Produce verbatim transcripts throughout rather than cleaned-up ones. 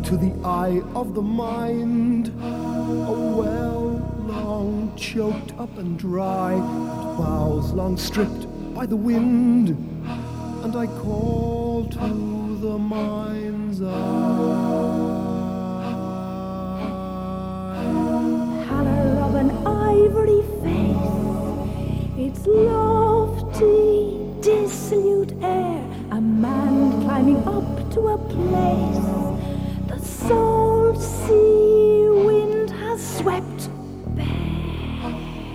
to the eye of the mind, a well long choked up and dry, and boughs long stripped by the wind, and I call to the mind's eye. Pallor of an ivory face, its lofty, dissolute air, a man climbing up to a place the salt sea wind has swept bare.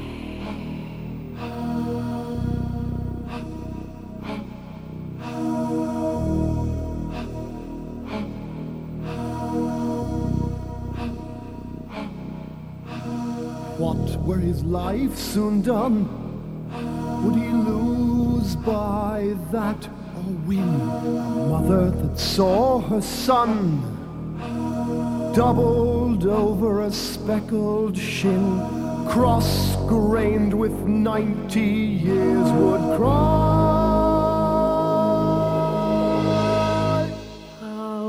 What were his life soon done? Would he lose by that or win? A mother that saw her son doubled over a speckled shin, cross-grained with ninety years, would cry. How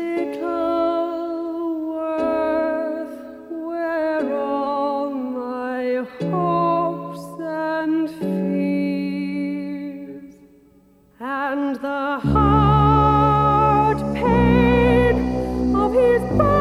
little worth were all my hopes and fears, and the hard pain of his birth.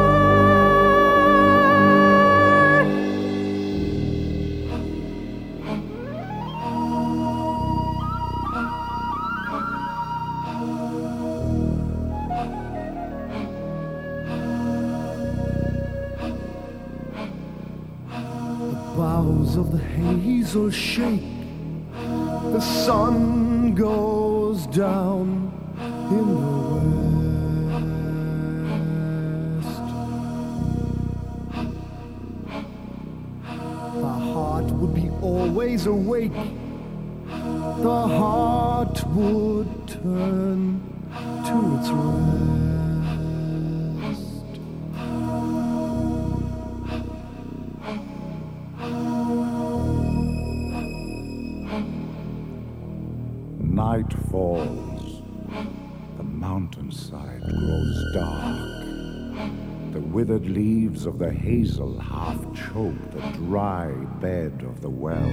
The boughs of the hazel shake, the sun goes down in the west. The heart would be always awake, the heart would turn to its rest. Night falls, the mountainside grows dark. The withered leaves of the hazel half choke the dry bed of the well.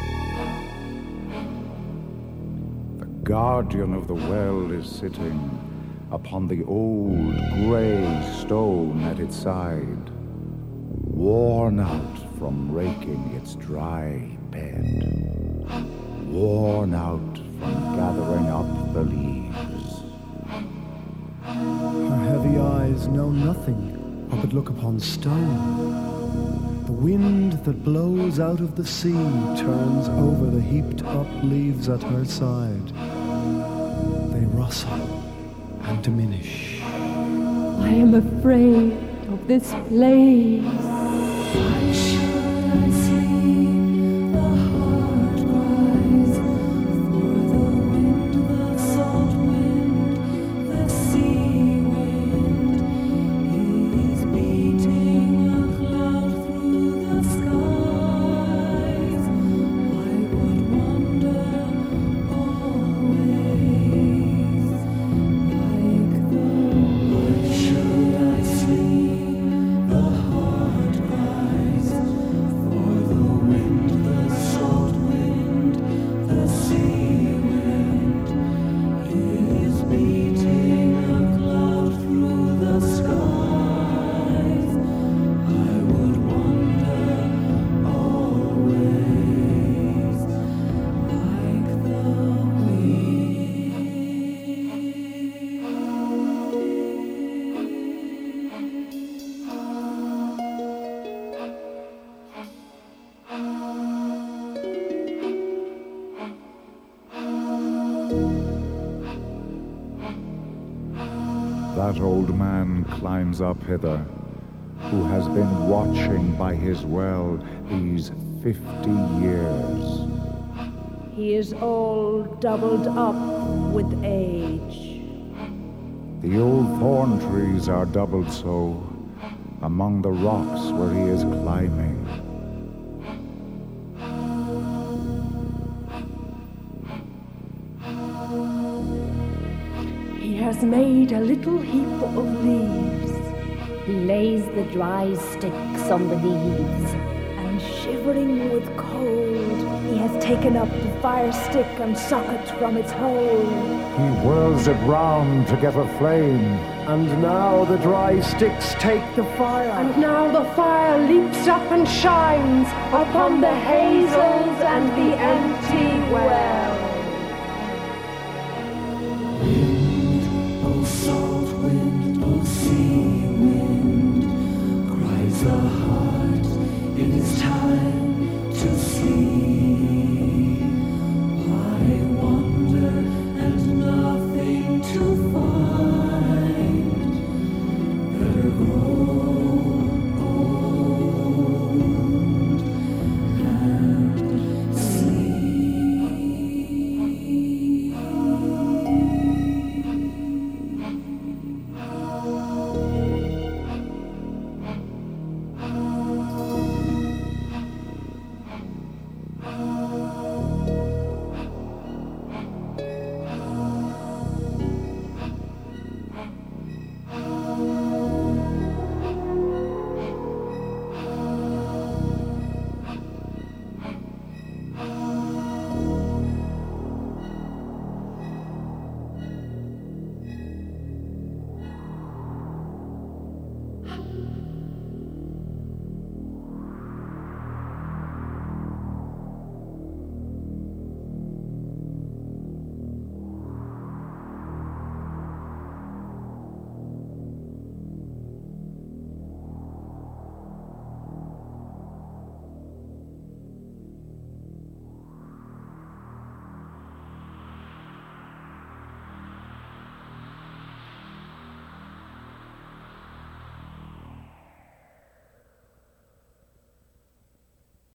The guardian of the well is sitting upon the old gray stone at its side, worn out from raking its dry bed, worn out from gathering up the leaves. Her heavy eyes know nothing or but look upon stone. The wind that blows out of the sea turns over the heaped up leaves at her side. They rustle and diminish. I am afraid of this place. Why should I sleep? The heart cries for the wind, the salt wind, the sea wind. He's beating a cloud through the skies. I would wander always like the. Why should I sleep? The heart cries for the wind, the salt wind, the sea wind. Is beating a cloud through the skies. I would wander always like the That old man climbs up hither, who has been watching by his well these fifty years. He is all doubled up with age. The old thorn trees are doubled so among the rocks where he is climbing. He has made a little heap of leaves He lays the dry sticks on the leaves, and shivering with cold, he has taken up the fire stick and socket from its hole. He whirls it round to get a flame. And now the dry sticks take the fire. And now the fire leaps up and shines upon the hazels and the empty well. Wind, oh salt wind, oh sea wind, cries the heart.